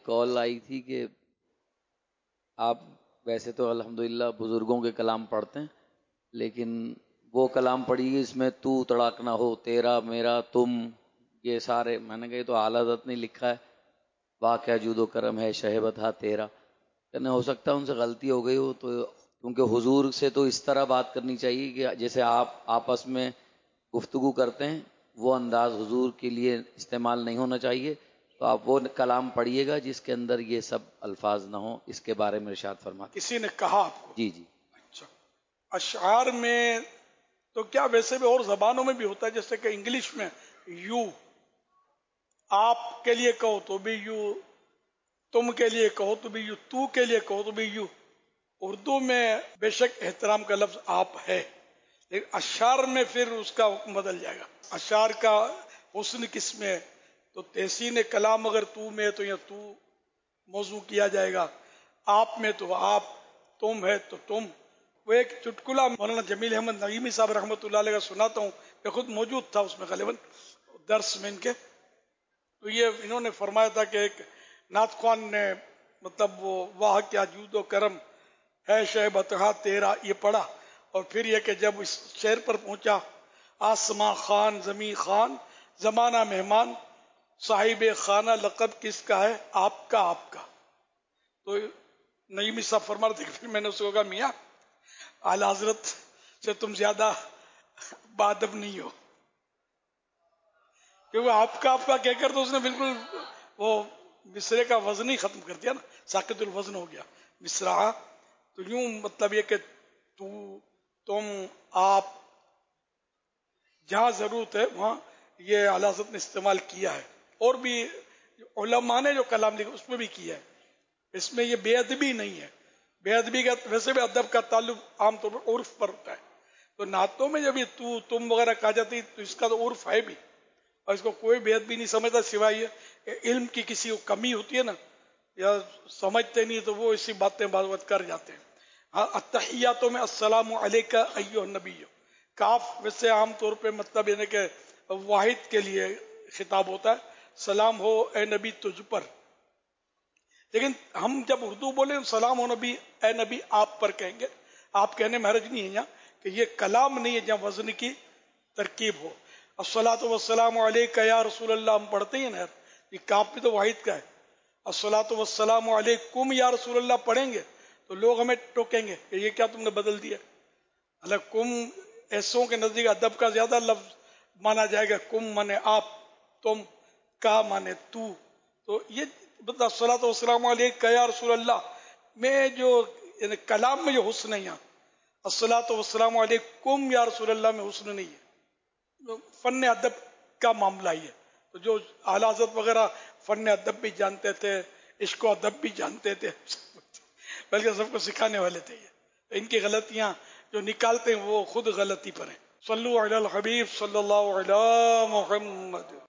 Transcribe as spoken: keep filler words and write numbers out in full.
کال آئی تھی کہ آپ ویسے تو الحمدللہ بزرگوں کے کلام پڑھتے ہیں، لیکن وہ کلام پڑھیے اس میں تو تڑاک نہ ہو، تیرا میرا تم، یہ سارے. میں نے کہا یہ تو اعلیٰ حضرت نے لکھا ہے، واقعہ جود و کرم ہے شہبت ہا تیرا. کہنے ہو سکتا ہے ان سے غلطی ہو گئی ہو، تو کیونکہ حضور سے تو اس طرح بات کرنی چاہیے کہ جیسے آپ آپس میں گفتگو کرتے ہیں، وہ انداز حضور کے لیے استعمال نہیں ہونا چاہیے. تو آپ وہ کلام پڑھیے گا جس کے اندر یہ سب الفاظ نہ ہوں. اس کے بارے میں ارشاد فرماتے. کسی نے کہا آپ کو؟ جی جی. اچھا، اشعار میں تو کیا ویسے بھی اور زبانوں میں بھی ہوتا ہے، جیسے کہ انگلش میں یو، آپ کے لیے کہو تو بھی یو، تم کے لیے کہو تو بھی یو، تو کے لیے کہو تو بھی یو. اردو میں بے شک احترام کا لفظ آپ ہے، لیکن اشعار میں پھر اس کا حکم بدل جائے گا. اشعار کا حسن کس میں ہے؟ تو تحسین کلام اگر تو میں ہے تو یا تو موضوع کیا جائے گا، آپ میں تو آپ، تم ہے تو تم. وہ ایک چٹکلا مولانا جمیل احمد نعیمی صاحب رحمۃ اللہ علیہ کا سناتا ہوں، میں خود موجود تھا اس میں غالباً درس میں ان کے. تو یہ انہوں نے فرمایا تھا کہ ایک نعت خوان نے مطلب وہ واہ کیا جود و کرم ہے شہبت ہا تیرا یہ پڑھا، اور پھر یہ کہ جب اس شعر پر پہنچا آسماں خان زمیں خان زمانہ مہمان صاحب خانہ لقب کس کا ہے آپ کا آپ کا. تو نعیمی صاحب فرما رہے تھے کہ پھر میں نے اس کو کہا میاں اعلیٰ حضرت سے تم زیادہ بادب نہیں ہو، کیونکہ آپ کا آپ کا کہہ کر تو اس نے بالکل وہ مصرے کا وزن ہی ختم کر دیا نا، ساقط الوزن ہو گیا مصرع. تو یوں مطلب یہ کہ تو، تم، آپ، جہاں ضرورت ہے وہاں یہ اعلیٰ حضرت نے استعمال کیا ہے. اور بھی علماء نے جو کلام لکھا اس میں بھی کیا ہے. اس میں یہ بے ادبی نہیں ہے. بے ادبی کا ویسے بھی ادب کا تعلق عام طور پر عرف پر ہوتا ہے، تو نعتوں میں جب یہ تو تم وغیرہ کہا جاتی تو اس کا تو عرف ہے بھی، اور اس کو کوئی بے ادبی نہیں سمجھتا سوائے یہ علم کی کسی کو کمی ہوتی ہے نا، یا سمجھتے نہیں تو وہ اسی باتیں بعض وقت کر جاتے ہیں. ہاں التحیاتوں میں السلام علیکہ ایھا النبی، کاف ویسے عام طور پہ مطلب یہ کہ واحد کے لیے خطاب ہوتا ہے، سلام ہو اے نبی تجھ پر. لیکن ہم جب اردو بولیں سلام ہو نبی اے نبی آپ پر کہیں گے. آپ کہنے میں حرج نہیں ہے یہاں کہ یہ کلام نہیں ہے جہاں وزن کی ترکیب ہو. الصلاۃ والسلام علیکہ یا رسول اللہ ہم پڑھتے ہیں نا، یہ کاف بھی تو واحد کا ہے. الصلاۃ والسلام علیکم یا رسول اللہ پڑھیں گے تو لوگ ہمیں ٹوکیں گے کہ یہ کیا تم نے بدل دیا. حالانکہ کم ایسوں کے نزدیک ادب کا زیادہ لفظ مانا جائے گا، کم مانے آپ، تم کا مانے تو. تو یہ مطلب الصلاۃ والسلام علیکہ یا رسول اللہ میں جو یعنی کلام میں جو حسن ہے، یہاں الصلاۃ والسلام علیکم یا رسول اللہ میں حسن نہیں ہے. فن ادب کا معاملہ ہی ہے. تو جو اعلیٰ حضرت وغیرہ فن ادب بھی جانتے تھے، عشق و ادب بھی جانتے تھے، بلکہ سب کو سکھانے والے تھے. یہ ان کی غلطیاں جو نکالتے ہیں وہ خود غلطی پر ہیں. صلو علی الحبیب صلی اللہ علیہ محمد.